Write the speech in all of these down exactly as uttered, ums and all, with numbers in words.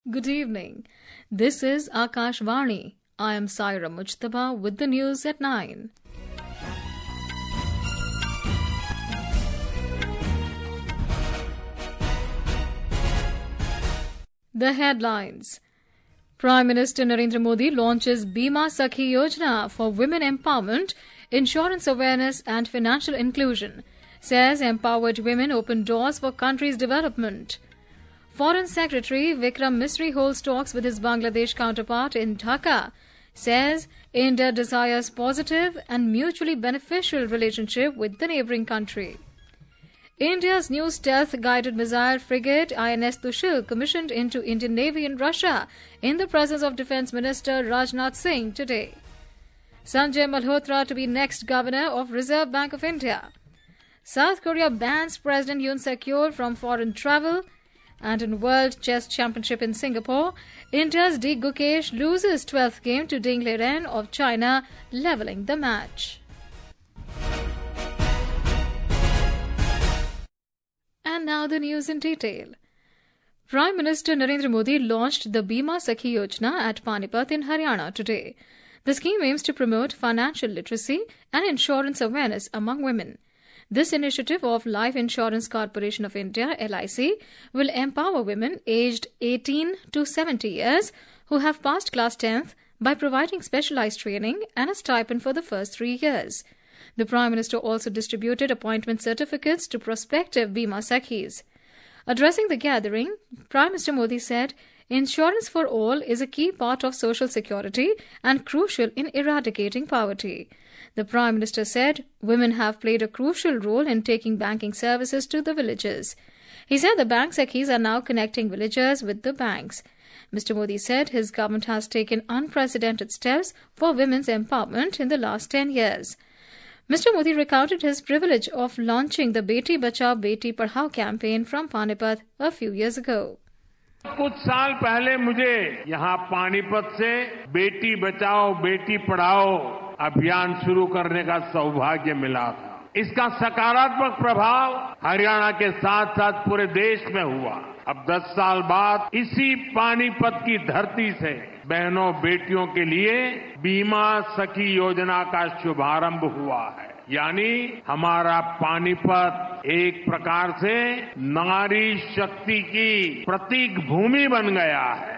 Good evening. This is Akashvani. I am Saira Mujtaba with the news at nine. The headlines. Prime Minister Narendra Modi launches Bima Sakhi Yojana for women empowerment, insurance awareness and financial inclusion. Says empowered women open doors for country's development. Foreign Secretary Vikram Misri holds talks with his Bangladesh counterpart in Dhaka. Says India desires positive and mutually beneficial relationship with the neighbouring country. India's new stealth-guided missile frigate I N S Tushil commissioned into Indian Navy in Russia in the presence of Defence Minister Rajnath Singh today. Sanjay Malhotra to be next Governor of Reserve Bank of India. South Korea bans President Yoon Suk-yeol from foreign travel. And in World Chess Championship in Singapore, India's D. Gukesh loses twelfth game to Ding Liren of China, levelling the match. And now the news in detail. Prime Minister Narendra Modi launched the Bima Sakhi Yojana at Panipat in Haryana today. The scheme aims to promote financial literacy and insurance awareness among women. This initiative of Life Insurance Corporation of India, L I C, will empower women aged eighteen to seventy years who have passed class tenth by providing specialized training and a stipend for the first three years. The Prime Minister also distributed appointment certificates to prospective Bima Sakhis. Addressing the gathering, Prime Minister Modi said, "Insurance for all is a key part of social security and crucial in eradicating poverty." The Prime Minister said women have played a crucial role in taking banking services to the villages. He said the bank sakhis are now connecting villagers with the banks. Mister Modi said his government has taken unprecedented steps for women's empowerment in the last ten years. Mister Modi recounted his privilege of launching the Beti Bachao Beti Padhao campaign from Panipat a few years ago. कुछ साल पहले मुझे यहाँ पानीपत से बेटी बचाओ बेटी पढ़ाओ अभियान शुरू करने का सौभाग्य मिला था। इसका सकारात्मक प्रभाव हरियाणा के साथ साथ पूरे देश में हुआ। अब दस साल बाद इसी पानीपत की धरती से बहनों बेटियों के लिए बीमा सखी योजना का शुभारंभ हुआ है। यानी हमारा पानीपत एक प्रकार से नारी शक्ति की प्रतीक भूमि बन गया है।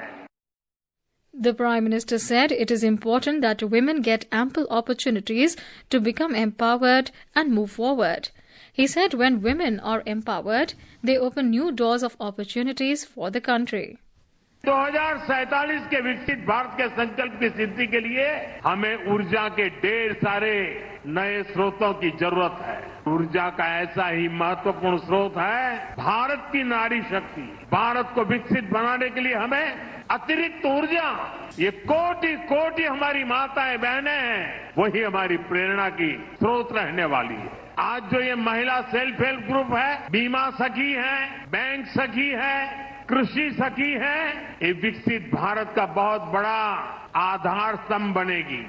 The Prime Minister said it is important that women get ample opportunities to become empowered and move forward. He said when women are empowered, they open new doors of opportunities for the country. दो हज़ार सैंतालीस के विकसित भारत के संकल्प की सिद्धि के लिए हमें ऊर्जा के ढेर सारे नए स्रोतों की जरूरत है। ऊर्जा का ऐसा ही महत्वपूर्ण स्रोत है भारत की नारी शक्ति। भारत को विकसित बनाने के लिए हमें अतिरिक्त ऊर्जा, ये कोटि कोटि हमारी माताएं बहनें हैं, वही हमारी प्रेरणा की स्रोत रहने वाली है। आज जो ये महिला सेल्फ हेल्प ग्रुप है, बीमा सखी है, बैंक सखी है, कृषि सखी है, ये विकसित भारत का बहुत बड़ा आधार स्तंभ बनेगी।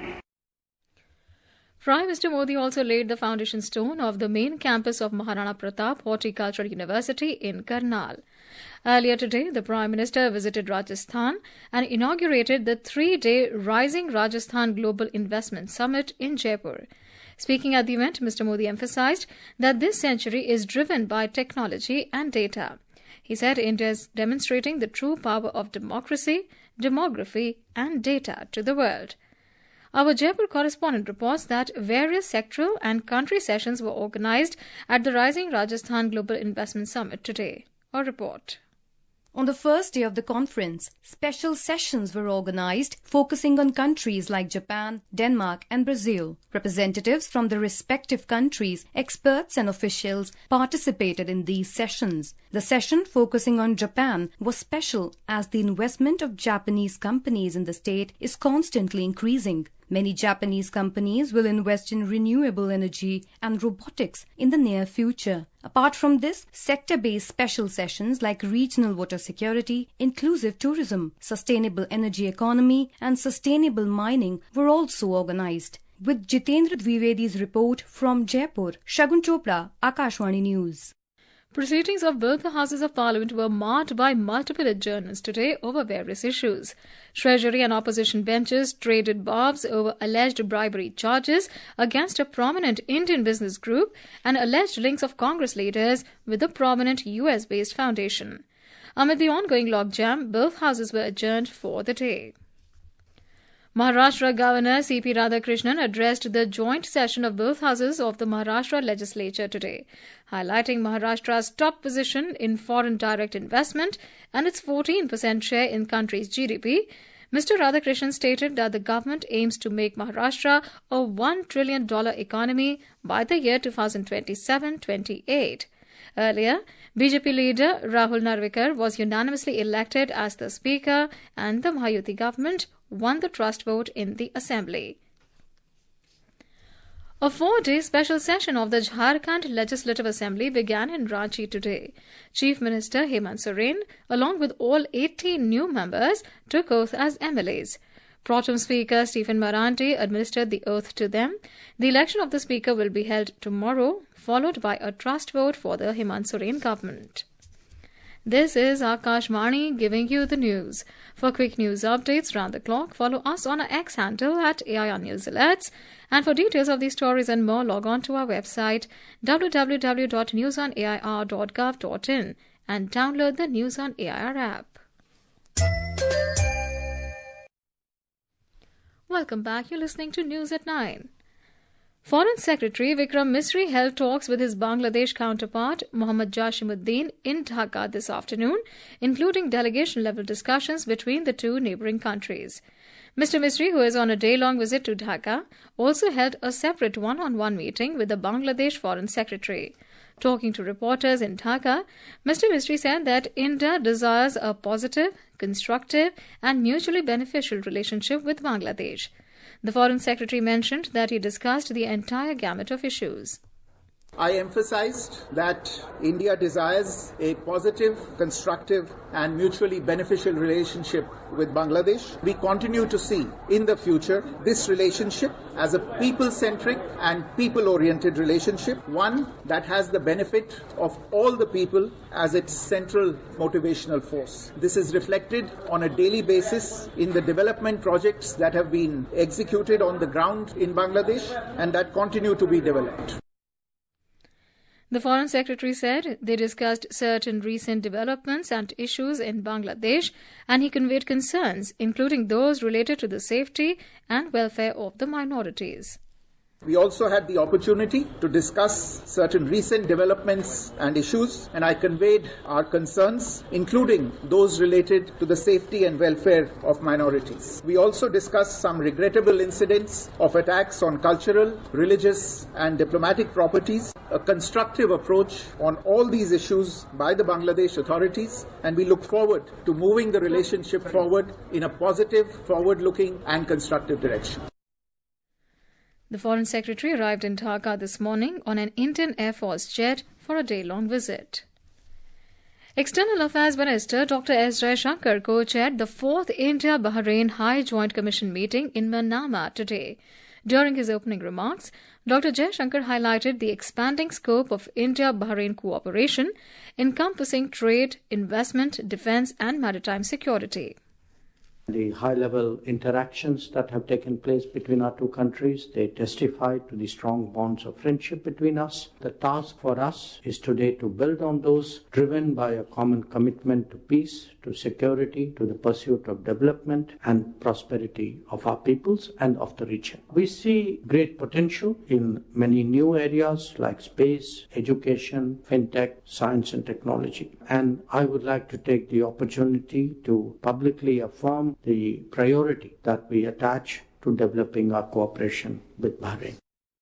Prime Minister Modi also laid the foundation stone of the main campus of Maharana Pratap Horticultural University in Karnal. Earlier today, the Prime Minister visited Rajasthan and inaugurated the three-day Rising Rajasthan Global Investment Summit in Jaipur. Speaking at the event, Mister Modi emphasized that this century is driven by technology and data. He said India is demonstrating the true power of democracy, demography and data to the world. Our Jaipur correspondent reports that various sectoral and country sessions were organized at the Rising Rajasthan Global Investment Summit today. A report. On the first day of the conference, special sessions were organized focusing on countries like Japan, Denmark and Brazil. Representatives from the respective countries, experts and officials participated in these sessions. The session focusing on Japan was special as the investment of Japanese companies in the state is constantly increasing. Many Japanese companies will invest in renewable energy and robotics in the near future. Apart from this, sector-based special sessions like regional water security, inclusive tourism, sustainable energy economy and sustainable mining were also organized. With Jitendra Dwivedi's report from Jaipur, Shagun Chopra, Akashvani News. Proceedings of both the Houses of Parliament were marred by multiple adjournments today over various issues. Treasury and opposition benches traded barbs over alleged bribery charges against a prominent Indian business group and alleged links of Congress leaders with a prominent U S-based foundation. Amid the ongoing logjam, both houses were adjourned for the day. Maharashtra Governor C P Radhakrishnan addressed the joint session of both houses of the Maharashtra legislature today, highlighting Maharashtra's top position in foreign direct investment and its fourteen percent share in country's G D P. Mister Radhakrishnan stated that the government aims to make Maharashtra a one trillion dollars economy by the year twenty twenty-seven twenty-eight. Earlier, B J P leader Rahul Narvikar was unanimously elected as the Speaker, and the Mahayuti government won the trust vote in the Assembly. A four-day special session of the Jharkhand Legislative Assembly began in Ranchi today. Chief Minister Hemant Soren, along with all eighteen new members, took oath as M L As. Protem Speaker Stephen Marandi administered the oath to them. The election of the Speaker will be held tomorrow, followed by a trust vote for the Hemant Soren government. This is Akashvani giving you the news. For quick news updates round the clock, follow us on our X handle at A I R News Alerts. And for details of these stories and more, log on to our website w w w dot news on a i r dot gov dot in and download the News on A I R app. Welcome back. You're listening to News at nine. Foreign Secretary Vikram Misri held talks with his Bangladesh counterpart Mohammad Jashimuddin in Dhaka this afternoon, including delegation-level discussions between the two neighbouring countries. Mister Misri, who is on a day-long visit to Dhaka, also held a separate one-on-one meeting with the Bangladesh Foreign Secretary. Talking to reporters in Dhaka, Mister Misri said that India desires a positive, constructive and mutually beneficial relationship with Bangladesh. The Foreign Secretary mentioned that he discussed the entire gamut of issues. I emphasized that India desires a positive, constructive and mutually beneficial relationship with Bangladesh. We continue to see in the future this relationship as a people-centric and people-oriented relationship, one that has the benefit of all the people as its central motivational force. This is reflected on a daily basis in the development projects that have been executed on the ground in Bangladesh and that continue to be developed. The Foreign Secretary said they discussed certain recent developments and issues in Bangladesh, and he conveyed concerns, including those related to the safety and welfare of the minorities. We also had the opportunity to discuss certain recent developments and issues, and I conveyed our concerns, including those related to the safety and welfare of minorities. We also discussed some regrettable incidents of attacks on cultural, religious and diplomatic properties, a constructive approach on all these issues by the Bangladesh authorities, and we look forward to moving the relationship forward in a positive, forward-looking and constructive direction. The Foreign Secretary arrived in Dhaka this morning on an Indian Air Force jet for a day-long visit. External Affairs Minister Doctor S. Jaishankar co-chaired the fourth India-Bahrain High Joint Commission meeting in Manama today. During his opening remarks, Doctor Jaishankar highlighted the expanding scope of India-Bahrain cooperation, encompassing trade, investment, defence and maritime security. The high-level interactions that have taken place between our two countries, they testify to the strong bonds of friendship between us. The task for us is today to build on those, driven by a common commitment to peace, to security, to the pursuit of development and prosperity of our peoples and of the region. We see great potential in many new areas like space, education, fintech, science and technology. And I would like to take the opportunity to publicly affirm the priority that we attach to developing our cooperation with Bahrain.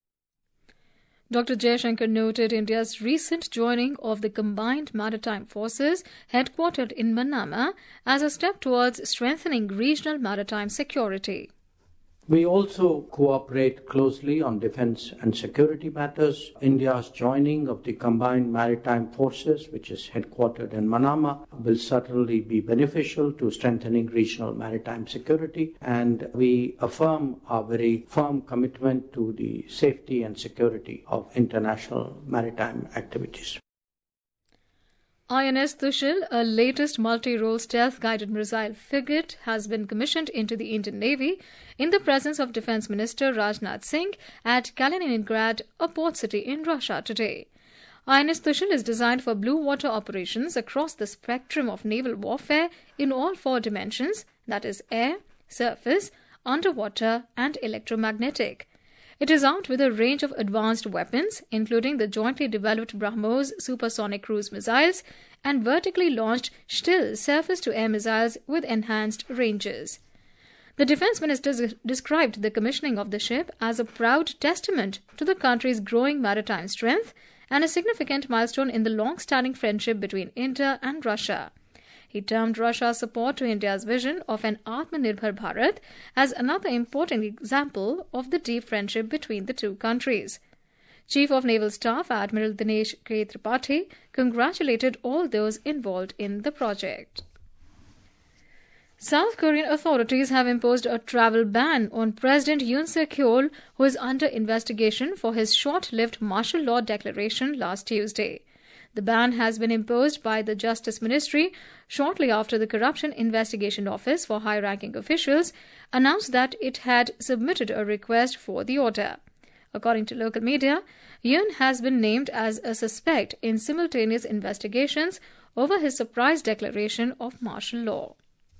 Doctor Jaishankar noted India's recent joining of the Combined Maritime Forces headquartered in Manama as a step towards strengthening regional maritime security. We also cooperate closely on defence and security matters. India's joining of the Combined Maritime Forces, which is headquartered in Manama, will certainly be beneficial to strengthening regional maritime security, and we affirm our very firm commitment to the safety and security of international maritime activities. I N S Tushil, a latest multi-role stealth-guided missile frigate, has been commissioned into the Indian Navy in the presence of Defence Minister Rajnath Singh at Kaliningrad, a port city in Russia, today. I N S Tushil is designed for blue water operations across the spectrum of naval warfare in all four dimensions, that is air, surface, underwater and electromagnetic. It is armed with a range of advanced weapons, including the jointly developed BrahMos supersonic cruise missiles and vertically launched Shtil surface-to-air missiles with enhanced ranges. The Defence Minister described the commissioning of the ship as a proud testament to the country's growing maritime strength and a significant milestone in the long-standing friendship between India and Russia. He termed Russia's support to India's vision of an Atmanirbhar Bharat as another important example of the deep friendship between the two countries. Chief of Naval Staff Admiral Dinesh K. Tripathi congratulated all those involved in the project. South Korean authorities have imposed a travel ban on President Yoon Suk-yeol, who is under investigation for his short-lived martial law declaration last Tuesday. The ban has been imposed by the Justice Ministry shortly after the Corruption Investigation Office for high-ranking officials announced that it had submitted a request for the order. According to local media, Yoon has been named as a suspect in simultaneous investigations over his surprise declaration of martial law.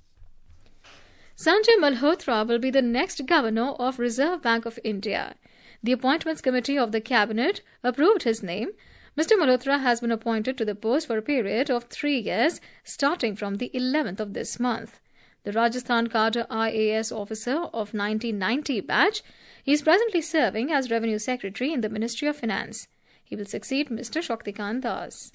Sanjay Malhotra will be the next governor of Reserve Bank of India. The Appointments Committee of the Cabinet approved his name. Mister Malhotra has been appointed to the post for a period of three years, starting from the eleventh of this month. The Rajasthan cadre I A S officer of nineteen ninety batch, he is presently serving as Revenue Secretary in the Ministry of Finance. He will succeed Mister Shaktikant Das.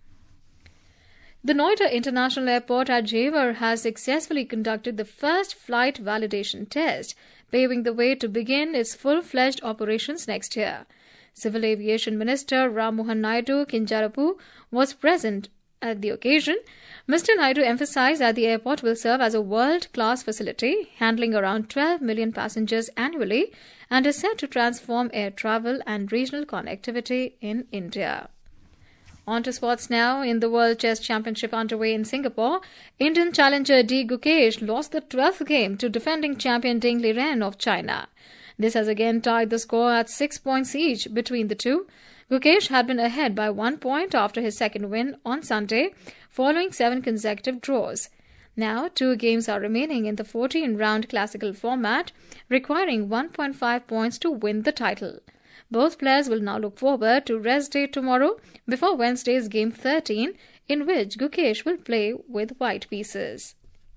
The Noida International Airport at Jewar has successfully conducted the first flight validation test, paving the way to begin its full-fledged operations next year. Civil Aviation Minister Ram Mohan Naidu Kinjarapu was present at the occasion. Mister Naidu emphasized that the airport will serve as a world-class facility, handling around twelve million passengers annually, and is set to transform air travel and regional connectivity in India. On to sports now. In the World Chess Championship underway in Singapore, Indian challenger D. Gukesh lost the twelfth game to defending champion Ding Liren of China. This has again tied the score at six points each between the two. Gukesh had been ahead by one point after his second win on Sunday, following seven consecutive draws. Now, two games are remaining in the fourteen-round classical format, requiring one point five points to win the title. Both players will now look forward to rest day tomorrow before Wednesday's game thirteen, in which Gukesh will play with white pieces.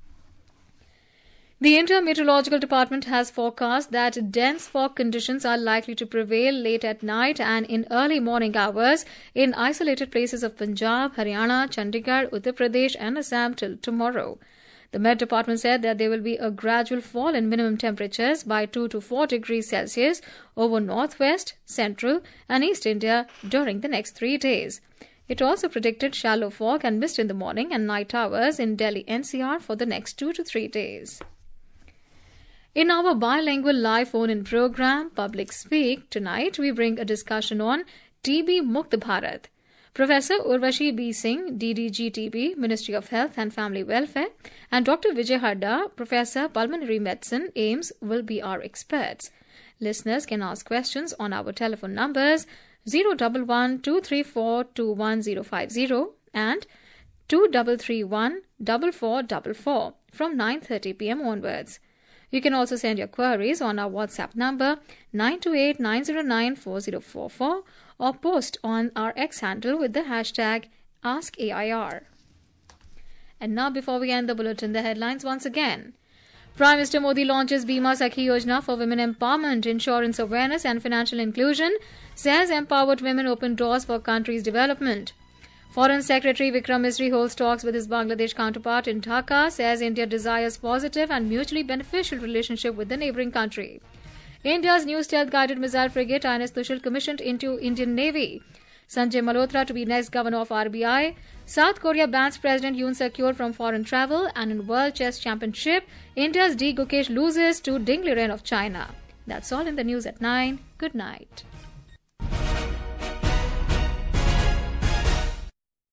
The India Meteorological Department has forecast that dense fog conditions are likely to prevail late at night and in early morning hours in isolated places of Punjab, Haryana, Chandigarh, Uttar Pradesh and Assam till tomorrow. The Met Department said that there will be a gradual fall in minimum temperatures by two to four degrees Celsius over northwest, central and east India during the next three days. It also predicted shallow fog and mist in the morning and night hours in Delhi N C R for the next two to three days. In our bilingual live phone-in program, Public Speak, tonight we bring a discussion on T B Mukt Bharat. Professor Urvashi B. Singh, D D G T B, Ministry of Health and Family Welfare, and Doctor Vijay Hadda, Professor Pulmonary Medicine, A I M S, will be our experts. Listeners can ask questions on our telephone numbers zero one one two three four two one zero five zero and two three three one four four four four from nine thirty p m onwards. You can also send your queries on our WhatsApp number nine two eight nine zero nine four zero four four or post on our X handle with the hashtag Ask A I R. And now, before we end the bulletin, the headlines once again. Prime Minister Modi launches Bima Sakhi Yojana for women empowerment, insurance awareness and financial inclusion, says empowered women open doors for country's development. Foreign Secretary Vikram Misri holds talks with his Bangladesh counterpart in Dhaka, says India desires positive and mutually beneficial relationship with the neighbouring country. India's new stealth-guided missile frigate I N S Tushil commissioned into Indian Navy. Sanjay Malhotra to be next governor of R B I. South Korea bans President Yoon Suk-yeol from foreign travel. And in World Chess Championship, India's D. Gukesh loses to Ding Liren of China. That's all in the news at nine. Good night.